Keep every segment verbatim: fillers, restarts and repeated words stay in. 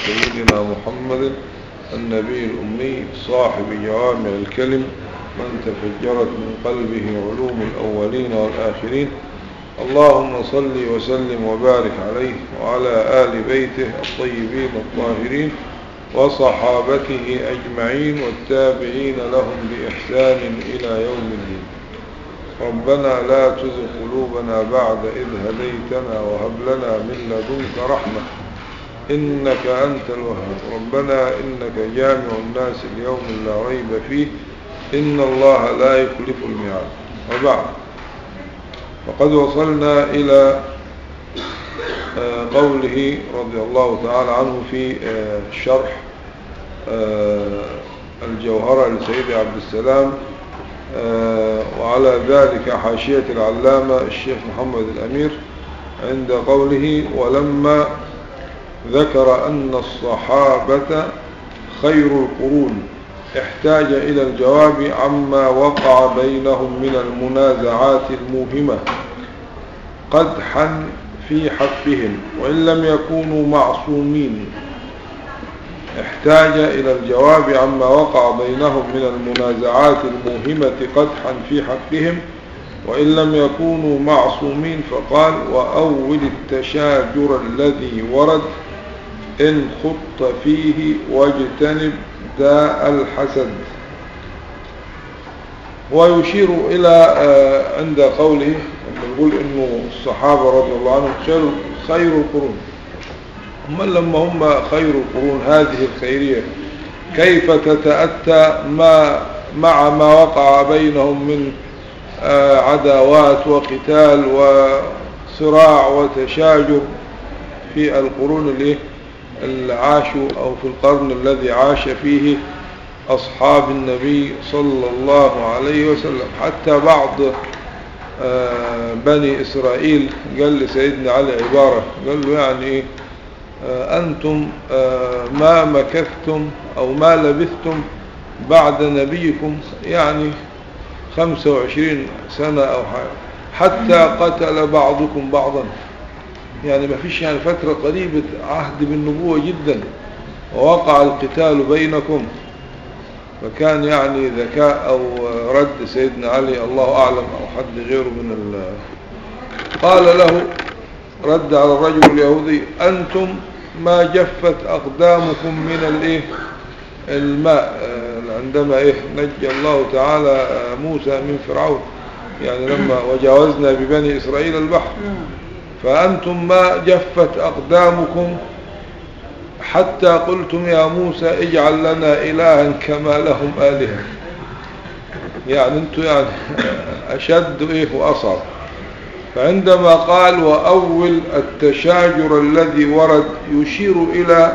سيدنا محمد النبي الأمي صاحب جوامع الكلم من تفجرت من قلبه علوم الأولين والآخرين. اللهم صل وسلم وبارك عليه وعلى آل بيته الطيبين الطاهرين وصحابته أجمعين والتابعين لهم بإحسان إلى يوم الدين. ربنا لا تزغ قلوبنا بعد إذ هديتنا وهب لنا من لدنك رحمة إنك أنت الوهاب. ربنا إنك جامع الناس اليوم لا ريب فيه إن الله لا يخلف الميعاد. وبعد، فقد وصلنا إلى قوله رضي الله تعالى عنه في شرح الجوهرة لسيد عبد السلام، وعلى ذلك حاشية العلامة الشيخ محمد الأمير عند قوله: ولما ذكر أن الصحابة خير القرون احتاج إلى الجواب عما وقع بينهم من المنازعات الموهمة قدحا في حقهم وإن لم يكونوا معصومين. احتاج إلى الجواب عما وقع بينهم من المنازعات الموهمة قدحا في حقهم وإن لم يكونوا معصومين، فقال: وأول التشاجر الذي ورد إن خط فيه واجتنب داء الحسد. ويشير إلى عند قوله نقول إنه الصحابة رضي الله عنهم خير خير القرون. هم لما هم خير القرون هذه الخيرية كيف تتأتى ما مع ما وقع بينهم من عداوات وقتال وصراع وتشاجر في القرون اللي عاشوا أو في القرن الذي عاش فيه أصحاب النبي صلى الله عليه وسلم. حتى بعض بني إسرائيل قال لسيدنا علي عبارة، قال له: يعني أنتم ما مكثتم أو ما لبثتم بعد نبيكم يعني خمسة وعشرين سنة أو حاجة، حتى قتل بعضكم بعضا. يعني ما فيش يعني فترة قريبة عهد بالنبوة جدا ووقع القتال بينكم. فكان يعني ذكاء أو رد سيدنا علي الله أعلم أو حد غيره من ال... قال له، رد على الرجل اليهودي: أنتم ما جفت أقدامكم من الايه الماء عندما إيه نجى الله تعالى موسى من فرعون، يعني لما وجاوزنا ببني إسرائيل البحر، فأنتم ما جفت أقدامكم حتى قلتم يا موسى اجعل لنا إلها كما لهم آلهة. يعني أنتم يعني أشد إيه وأصعب. فعندما قال وأول التشاجر الذي ورد يشير إلى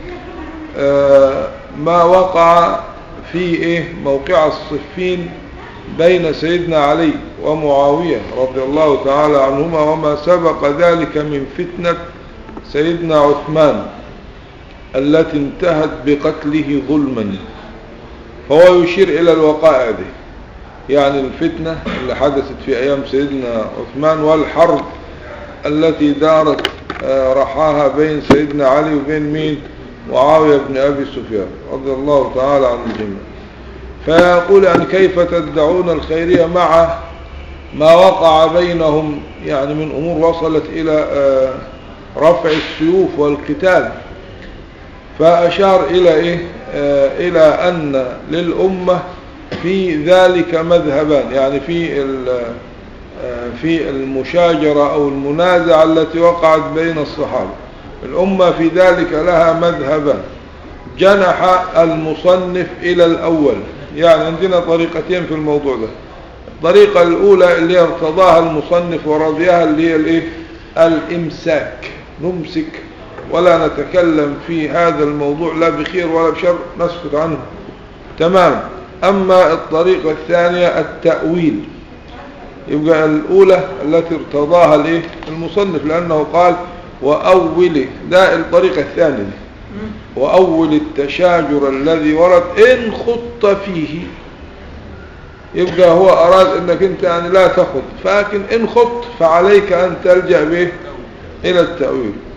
ما وقع في إيه موقع الصفين بين سيدنا علي ومعاوية رضي الله تعالى عنهما وما سبق ذلك من فتنة سيدنا عثمان التي انتهت بقتله ظلما. فهو يشير إلى الوقائع دي، يعني الفتنة اللي حدثت في أيام سيدنا عثمان والحرب التي دارت رحاها بين سيدنا علي وبين مين معاوية بن أبي سفيان رضي الله تعالى عن الجميع. فيقول يعني كيف تدعون الخيرية مع ما وقع بينهم يعني من أمور وصلت إلى رفع السيوف والقتال. فأشار إلى إيه إلى أن للأمة في ذلك مذهبان، يعني في في المشاجرة أو المنازعة التي وقعت بين الصحابة الأمة في ذلك لها مذهبان. جنح المصنف إلى الأول، يعني عندنا طريقتين في الموضوع ده. الطريقة الأولى اللي ارتضاها المصنف ورضيها اللي هي الإيه الإمساك، نمسك ولا نتكلم في هذا الموضوع لا بخير ولا بشر، نسكت عنه تمام. أما الطريقة الثانية التأويل، يبقى الأولى التي ارتضاها الإيه المصنف لأنه قال وأول، ده الطريقة الثانية، وأول التشاجر الذي ورد إن خط فيه. يبقى هو أراد أنك أنت يعني لا تخط، فلكن إن خط فعليك أن تلجأ به إلى التأويل.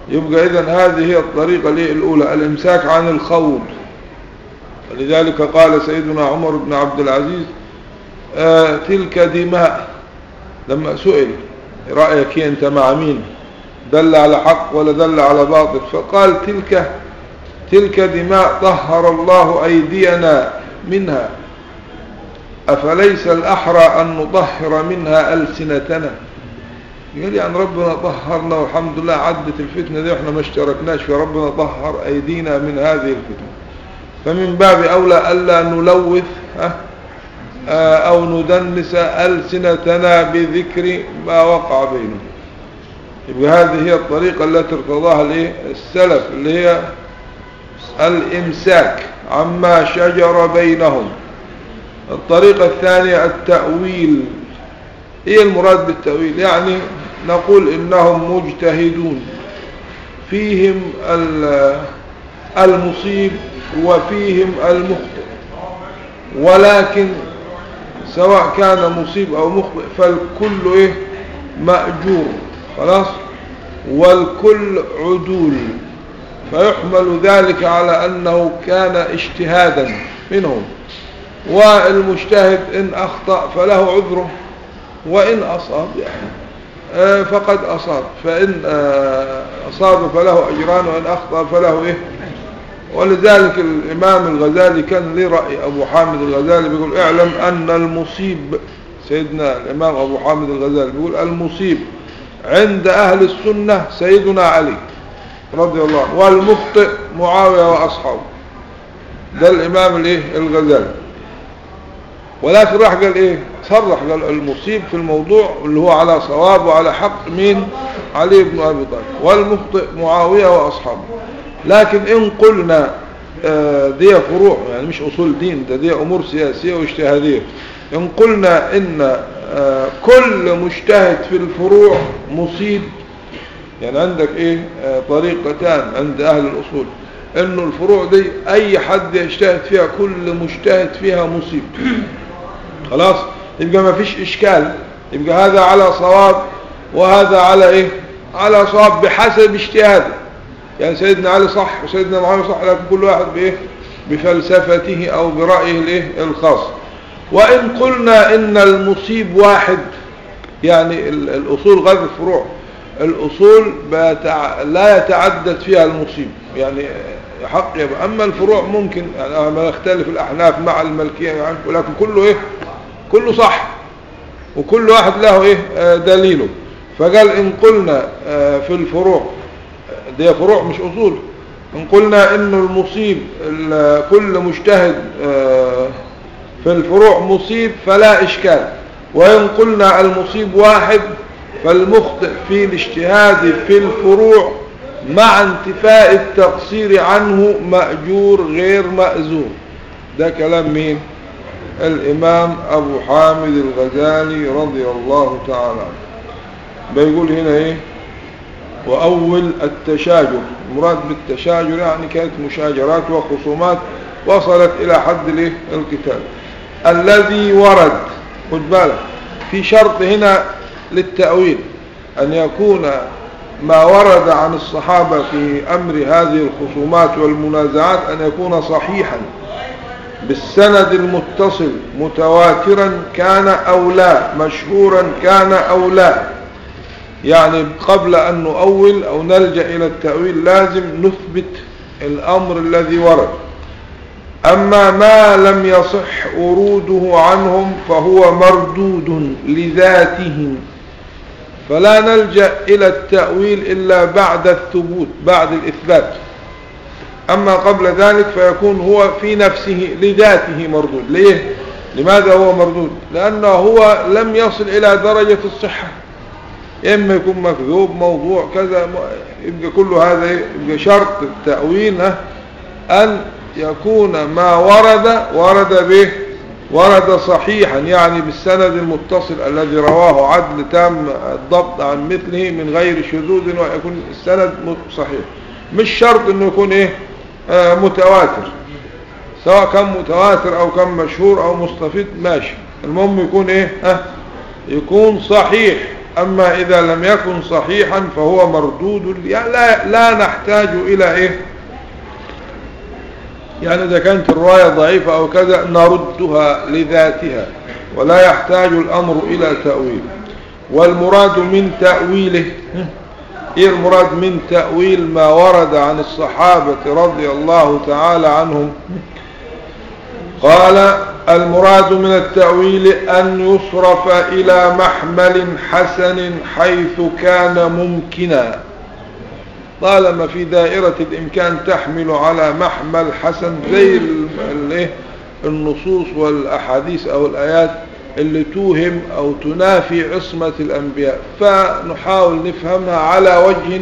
يبقى إذن هذه هي الطريقة الأولى، الإمساك عن الخوض. لذلك قال سيدنا عمر بن عبد العزيز آه تلك دماء، لما سئل رأيك أنت مع مين، دل على حق ولا دل على باطل، فقال تلك تلك دماء طهر الله أيدينا منها، أفليس الأحرى أن نطهر منها ألسنتنا. قال يعني ربنا طهرنا والحمد لله عدت الفتنة دي وإحنا ما اشتركناش في ربنا طهر أيدينا من هذه الفتنة، فمن باب أولى ألا نلوث أو ندنس ألسنتنا بذكر ما وقع بينهم. يبقى هذه هي الطريقة التي ارتضاها السلف، اللي هي الإمساك عما شجر بينهم. الطريقة الثانية التأويل. ايه المراد بالتأويل؟ يعني نقول إنهم مجتهدون، فيهم المصيب وفيهم المخطئ، ولكن سواء كان مصيب أو مخطئ فالكل إيه مأجور خلاص، والكل عدول، فيحمل ذلك على أنه كان اجتهادا منهم. والمجتهد إن أخطأ فله عذره، وإن أصاب يعني فقد أصاب، فإن أصاب فله أجران وإن أخطأ فله إيه. ولذلك الإمام الغزالي كان له رأي، أبو حامد الغزالي بيقول اعلم أن المصيب، سيدنا الإمام أبو حامد الغزالي بيقول المصيب عند أهل السنة سيدنا علي رضي الله عنه، والمخطئ معاوية وأصحابه. ده الإمام الإيه الغزالي. ولكن راح قال إيه، صرح قال المصيب في الموضوع اللي هو على صواب وعلى حق مين؟ علي بن أبي طالب، والمخطئ معاوية وأصحابه. لكن إن قلنا آه دي فروع، يعني مش أصول دين، ده دي أمور سياسية واجتهادية. إن قلنا إن آه كل مجتهد في الفروع مصيب، يعني عندك إيه آه طريقتان عند أهل الأصول، إنه الفروع دي أي حد يجتهد فيها كل مجتهد فيها مصيب خلاص، يبقى ما فيش إشكال، يبقى هذا على صواب وهذا على إيه على صواب بحسب اجتهاده. يعني سيدنا علي صح وسيدنا معاوية صح، لكن كل واحد بإيه بفلسفته أو برأيه الإيه الخاص. وإن قلنا إن المصيب واحد، يعني الأصول غير الفروع، الأصول لا يتعدد فيها المصيب، يعني حق يبقى. أما الفروع ممكن يعني ما يختلف الأحناف مع المالكية يعني، ولكن كله إيه كله صح، وكل واحد له إيه دليله. فقال إن قلنا في الفروع، دي فروع مش أصول، إن قلنا إنه المصيب كل مجتهد في الفروع مصيب فلا إشكال. وإن قلنا المصيب واحد فالمخطئ في الاجتهاد في الفروع مع انتفاء التقصير عنه مأجور غير مأزور. ده كلام مين؟ الإمام أبو حامد الغزالي رضي الله تعالى عنه. بيقول هنا إيه؟ وأول التشاجر، المراد بالتشاجر يعني كانت مشاجرات وخصومات وصلت إلى حد الايه القتال. الذي ورد، خد بالك في شرط هنا للتأويل، أن يكون ما ورد عن الصحابة في أمر هذه الخصومات والمنازعات أن يكون صحيحا بالسند المتصل، متواترا كان أو لا، مشهورا كان أو لا. يعني قبل أن نؤول أو نلجأ إلى التأويل لازم نثبت الأمر الذي ورد. أما ما لم يصح وروده عنهم فهو مردود لذاته، فلا نلجأ إلى التأويل إلا بعد الثبوت، بعد الإثبات. أما قبل ذلك فيكون هو في نفسه لذاته مردود. ليه؟ لماذا هو مردود؟ لأنه هو لم يصل إلى درجة الصحة، إما يكون مكذوب موضوع كذا، يبقى كل هذا يبقى شرط التأويل أن يكون ما ورد ورد به ورد صحيحا، يعني بالسند المتصل الذي رواه عدل تام الضبط عن مثله من غير شذوذ، ويكون السند صحيح. مش شرط انه يكون ايه آه متواتر، سواء كان متواتر او كان مشهور او مستفيد ماشي، المهم يكون ايه آه يكون صحيح أما إذا لم يكن صحيحا فهو مردود، يعني لا, لا نحتاج إلى إيه، يعني إذا كانت الرواية ضعيفة أو كذا نردها لذاتها ولا يحتاج الأمر إلى تأويل. والمراد من تأويله، إيه المراد من تأويل ما ورد عن الصحابة رضي الله تعالى عنهم؟ قال المراد من التأويل أن يصرف إلى محمل حسن حيث كان ممكنا، طالما في دائرة الإمكان تحمل على محمل حسن زي النصوص والأحاديث أو الآيات اللي توهم أو تنافي عصمة الأنبياء، فنحاول نفهمها على وجه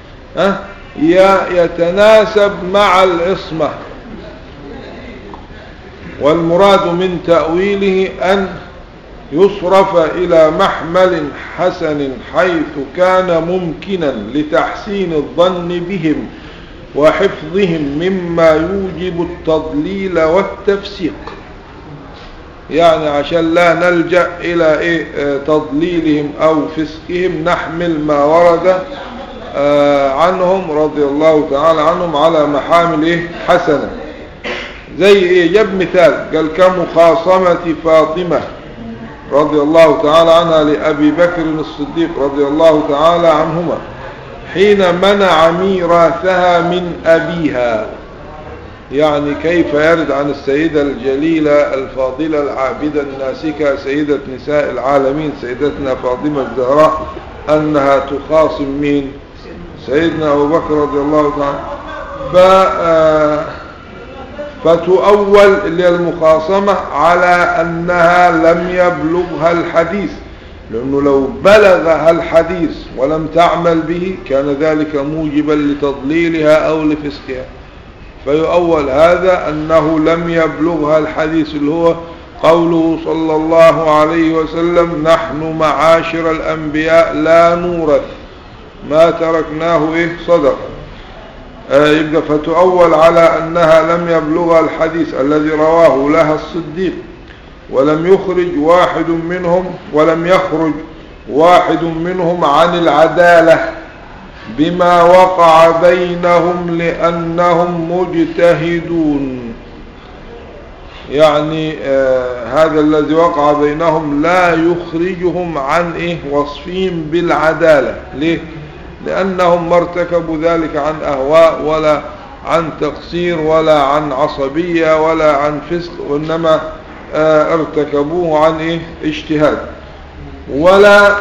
يتناسب مع العصمة. والمراد من تأويله أن يصرف إلى محمل حسن حيث كان ممكنا لتحسين الظن بهم وحفظهم مما يوجب التضليل والتفسيق، يعني عشان لا نلجأ إلى إيه تضليلهم أو فسقهم نحمل ما ورد عنهم رضي الله تعالى عنهم على محامل إيه حسنة. زي إيه؟ جاب مثال قال كمخاصمة فاطمة رضي الله تعالى عنها لأبي بكر الصديق رضي الله تعالى عنهما حين منع ميراثها من أبيها، يعني كيف يرد عن السيدة الجليلة الفاضلة العابدة الناسكة سيدة نساء العالمين سيدتنا فاطمة الزهراء أنها تخاصم مين؟ سيدنا أبو بكر رضي الله تعالى. ف فتؤول اللي المخاصمة على أنها لم يبلغها الحديث، لأنه لو بلغها الحديث ولم تعمل به كان ذلك موجبا لتضليلها أو لفسقها، فيؤول هذا أنه لم يبلغها الحديث اللي هو قوله صلى الله عليه وسلم نحن معاشر الأنبياء لا نورث ما تركناه إيه صدق. آه يبقى فتؤول على أنها لم يبلغها الحديث الذي رواه لها الصديق ولم يخرج واحد منهم ولم يخرج واحد منهم عن العدالة بما وقع بينهم لأنهم مجتهدون، يعني آه هذا الذي وقع بينهم لا يخرجهم عن إيه وصفهم بالعدالة. ليه؟ لأنهم ما ارتكبوا ذلك عن أهواء ولا عن تقصير ولا عن عصبية ولا عن فسق، وإنما آه ارتكبوه عن إيه اجتهاد. ولا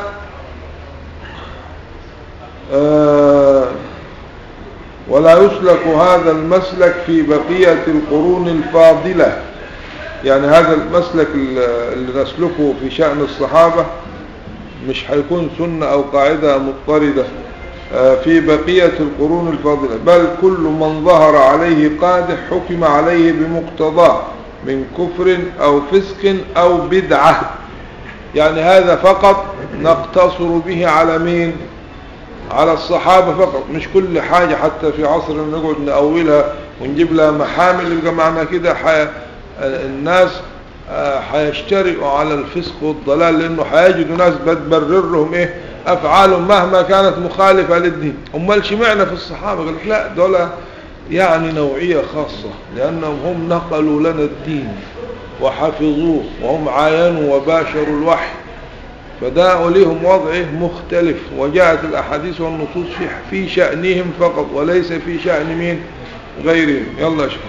آه ولا يسلك هذا المسلك في بقية القرون الفاضلة، يعني هذا المسلك اللي نسلكه في شأن الصحابة مش هيكون سنة أو قاعدة مضطردة في بقية القرون الفاضلة، بل كل من ظهر عليه قادح حكم عليه بمقتضاه من كفر أو فسق أو بدعة. يعني هذا فقط نقتصر به على مين؟ على الصحابة فقط، مش كل حاجة حتى في عصرنا نقعد نأولها ونجيب لها محامل. يبقى معنى كده حي... الناس حيشترئوا على الفسق والضلال، لأنه حيجدوا ناس بتبرر لهم إيه أفعالهم مهما كانت مخالفة للدين. أمال شمعنا في الصحابة؟ قال لا، دول يعني نوعية خاصة لأنهم هم نقلوا لنا الدين وحفظوه وهم عاينوا وباشروا الوحي، فده لهم وضعه مختلف، وجاءت الأحاديث والنصوص في في شأنهم فقط وليس في شأن مين غيرهم. يلا شكرا.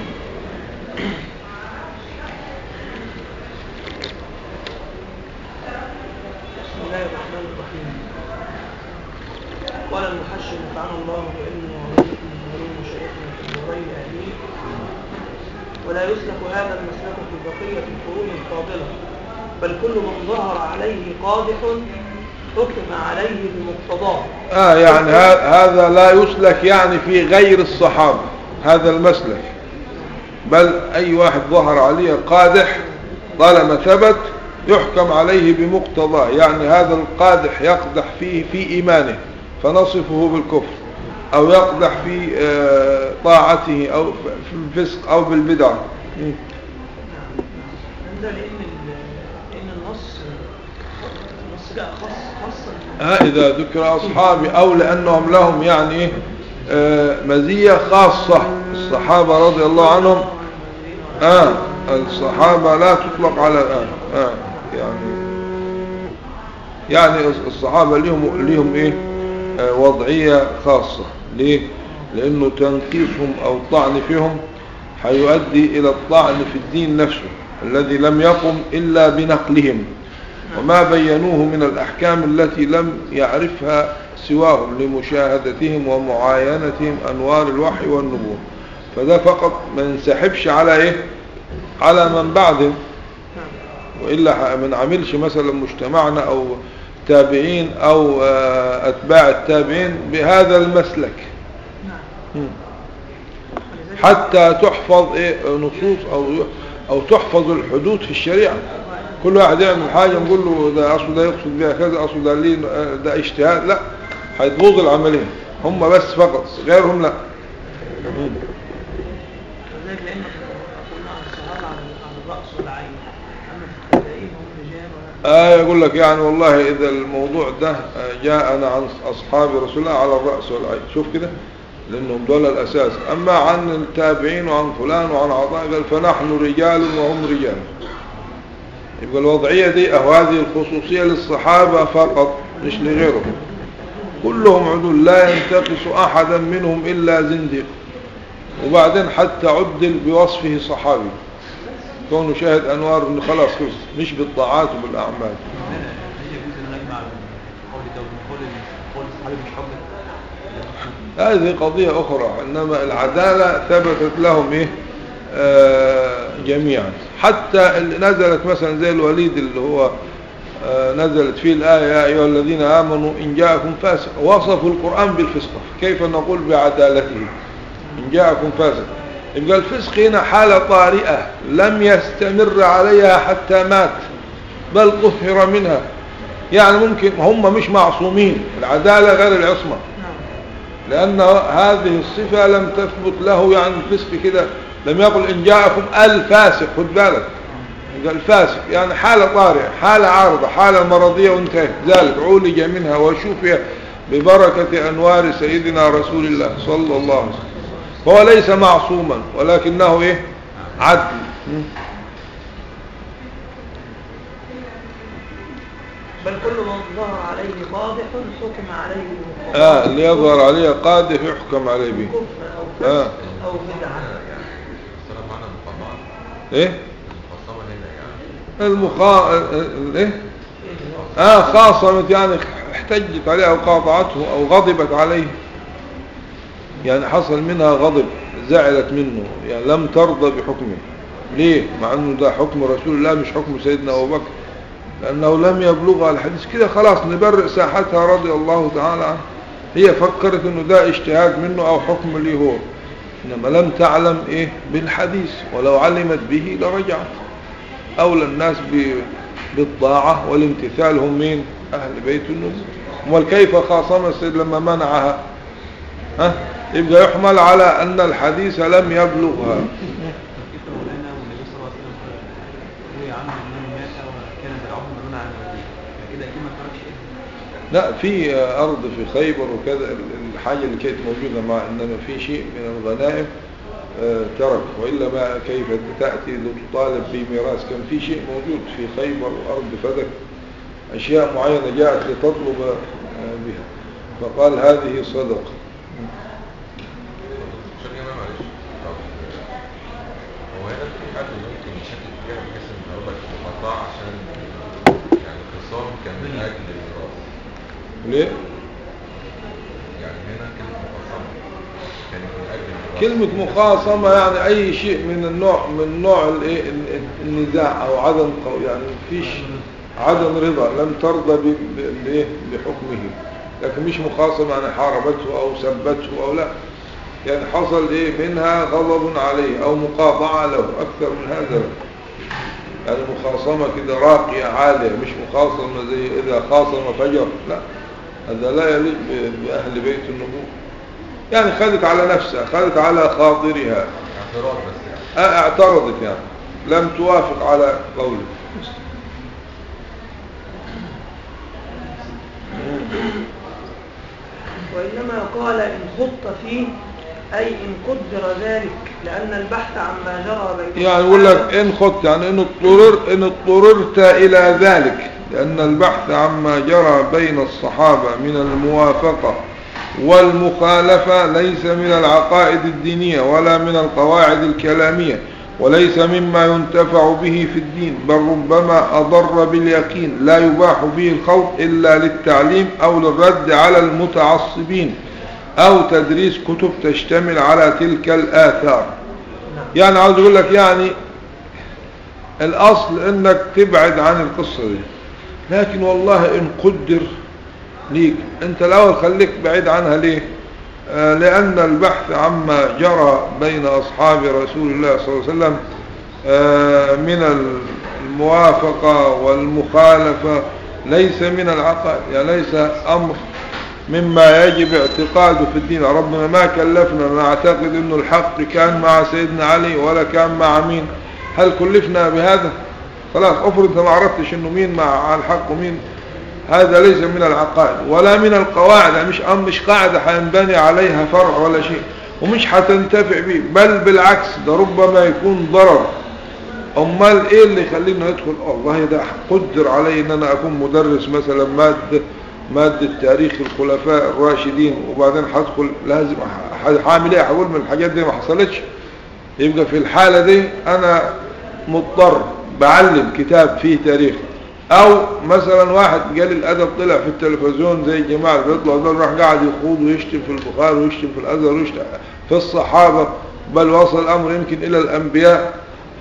بسم الله الرحمن الرحيم. قال المحشر نفعنا الله وإنه وإنكم من مشايخنا في النورين آمين. ولا يسلك هذا المسلك في بقية القرون الفاضلة، بل كل من ظهر عليه قادح حكم عليه بمقتضاه. آه يعني هذا لا يسلك يعني في غير الصحابة هذا المسلك، بل أي واحد ظهر عليه قادح طالما ثبت يحكم عليه بمقتضاه، يعني هذا القادح يقدح فيه في إيمانه فنصفه بالكفر، أو يقدح في طاعته أو في الفسق أو بالبدعة. لأن النص النص بس جاء خاص خاصة ها إذا ذكر أصحابي أو لأنهم لهم يعني إيه آه مزية خاصة. الصحابة رضي الله عنهم آه الصحابة لا تطلق على الآن آه يعني يعني الصحابة لهم لهم إيه آه وضعية خاصة. ليه؟ لأنه تنقيصهم أو الطعن فيهم هيؤدي إلى الطعن في الدين نفسه الذي لم يقم إلا بنقلهم وما بينوه من الأحكام التي لم يعرفها سواهم لمشاهدتهم ومعاينتهم أنوار الوحي والنبوة. فده فقط ما ينسحبش على إيه على من بعدهم، وإلا من عملش مثلا مجتمعنا أو تابعين أو أتباع التابعين بهذا المسلك حتى تحفظ إيه نصوص أو أو تحفظ الحدود في الشريعة. كل واحد يعمل حاجة نقول له ده أصل ده يقصد بها كذا، أصل ده ليه ده اجتهاد، لا هيتبوظ العملية. هم بس فقط، غيرهم لا. وذلك لأن قلنا عن الصحابة عن الرأس والعين، أما في التابعين هم رجال آه يقول لك يعني والله إذا الموضوع ده جاءنا عن أصحاب رسول الله على الرأس والعين، شوف كده لأنهم دول الأساس. أما عن التابعين وعن فلان وعن عطاء قال فنحن رجال وهم رجال. يبقى الوضعية دي أو هذه الخصوصية للصحابة فقط مش لغيرهم. كلهم عدول لا ينتقص أحدا منهم إلا زنديق. وبعدين حتى عدل بوصفه صحابي كونه شاهد أنوار إنه خلاص خلص مش بالطاعات وبالأعمال. هذه قضية أخرى. إنما العدالة ثبتت لهم إيه آه جميعا. حتى اللي نزلت مثلا زي الوليد اللي هو آه نزلت فيه الآية يا أيها الذين آمنوا إن جاءكم فاسق، وصفوا القرآن بالفسق، كيف نقول بعدالته إن جاءكم فاسق؟ يبقى الفسق هنا حالة طارئة لم يستمر عليها حتى مات بل طهر منها. يعني ممكن هم مش معصومين، العدالة غير العصمة، لأن هذه الصفة لم تثبت له. يعني الفسق كده لم يقل إن جاءكم الفاسق، خد بالك الفاسق يعني حالة طارئة، حالة عارضة، حالة مرضية وانتهت. ذلك عولج منها وشوفي ببركة أنوار سيدنا رسول الله صلى الله عليه وسلم. هو ليس معصوما ولكنه إيه عدل. بل كل من ظهر عليه قادح حكم عليه بالمقاطعة. آه اللي يظهر عليه قادح يحكم عليه به كفر أو آه. أو بدعة. إيه المخا إيه آه خاصمت يعني احتجت عليه أو قاطعته أو غضبت عليه، يعني حصل منها غضب، زعلت منه، يعني لم ترضى بحكمه. ليه؟ مع أنه ده حكم رسول الله مش حكم سيدنا أبو بكر، لأنه لم يبلغها الحديث كده خلاص نبرئ ساحتها رضي الله تعالى عنه. هي فكرت أنه ده اجتهاد منه أو حكم ليه هو، إنما لم تعلم إيه بالحديث، ولو علمت به لرجعت. أولى الناس بالطاعة والامتثال هم مين؟ أهل بيت النبي. وكيف خاصم السيد لما منعها؟ ها؟ يبقى يحمل على أن الحديث لم يبلغها. لا في أرض في خيبر وكذا الحاجة اللي كانت موجودة، مع أنما في شيء من الغنائم ترك، وإلا ما كيف تأتي لتطالب بميراث. كان في شيء موجود في خيبر وأرض فدك، أشياء معينة جاءت لتطلب بها، فقال هذه صدقة. هو هنا في حد ممكن يشكل فيها بحيث ان ربك مقطع عشان يعني الخصام كان من اجل الميراث. ليه؟ يعني هنا كلمة مخاصمة كانت من اجل الميراث. كلمة مخاصمة يعني اي شيء من النوع من نوع الايه النزاع او عدم قول، يعني مفيش عدم رضا، لم ترضى بايه بحكمه، لكن مش مخاصمة يعني حاربته او سبته او لا، يعني حصل ايه منها غضب عليه او مقاطعة له، اكثر من هذا. يعني مخاصمة كده راقية عالية، مش مخاصمة زي اذا خاصم فجر، لا هذا لا يليق باهل بيت النبوة. يعني خذت على نفسها، خذت على خاطرها، اعتراض بس يعني. اه اعترضت يعني لم توافق على قوله. وإنما قال إن خط فيه أي إن قدر ذلك، لأن البحث عما جرى بين يعني يقول لك إن خط يعني إن اضطرر إن اضطررت إلى ذلك، لأن البحث عما جرى بين الصحابة من الموافقة والمخالفة ليس من العقائد الدينية ولا من القواعد الكلامية، وليس مما ينتفع به في الدين، بل ربما أضر باليقين لا يباح به الخوض إلا للتعليم أو للرد على المتعصبين أو تدريس كتب تشتمل على تلك الآثار. يعني عاوز أقول لك يعني الأصل إنك تبعد عن القصة دي، لكن والله إن قدر ليك أنت الأول خليك بعيد عنها. ليه؟ آه لأن البحث عما جرى بين أصحاب رسول الله صلى الله عليه وسلم آه من الموافقة والمخالفة ليس من العقائد، يعني ليس أمر مما يجب اعتقاده في الدين. ربنا ما كلفنا نعتقد أنه الحق كان مع سيدنا علي ولا كان مع مين. هل كلفنا بهذا؟ خلاص افرض انت ما عرفتش انه مين مع الحق ومين. هذا ليس من العقائد ولا من القواعد، يعني مش مش قاعدة حينبني عليها فرع ولا شيء، ومش حتنتفع به، بل بالعكس ده ربما يكون ضرر. امال ايه اللي يخلينا ندخل والله ده قدر علي ان انا اكون مدرس مثلا مادة مادة تاريخ الخلفاء الراشدين، وبعدين هدخل لازم هعمل ايه، هقول من الحاجات دي ما حصلتش. يبقى في الحالة دي انا مضطر بعلم كتاب فيه تاريخ. او مثلا واحد قال الادب طلع في التلفزيون زي الجماعة اللي بيطلعوا دول، راح قاعد يخوض ويشتم في البخاري ويشتم في الازهر ويشتم في الصحابة، بل وصل الامر يمكن الى الانبياء.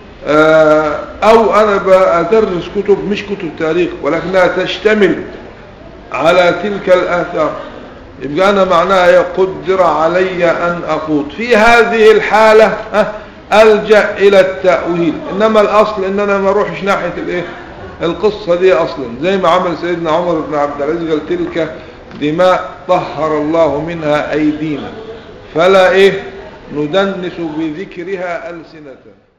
او انا بدرس كتب مش كتب تاريخ ولكنها تشتمل على تلك الآثار، يبقى أنا معناها يقدر علي أن أخوض. في هذه الحالة ألجأ إلى التأويل، إنما الأصل إن أنا ما أروحش ناحية الإيه القصة دي أصلا، زي ما عمل سيدنا عمر بن عبد العزيز قال تلك دماء طهر الله منها أيدينا فلا إيه ندنس بذكرها ألسنة.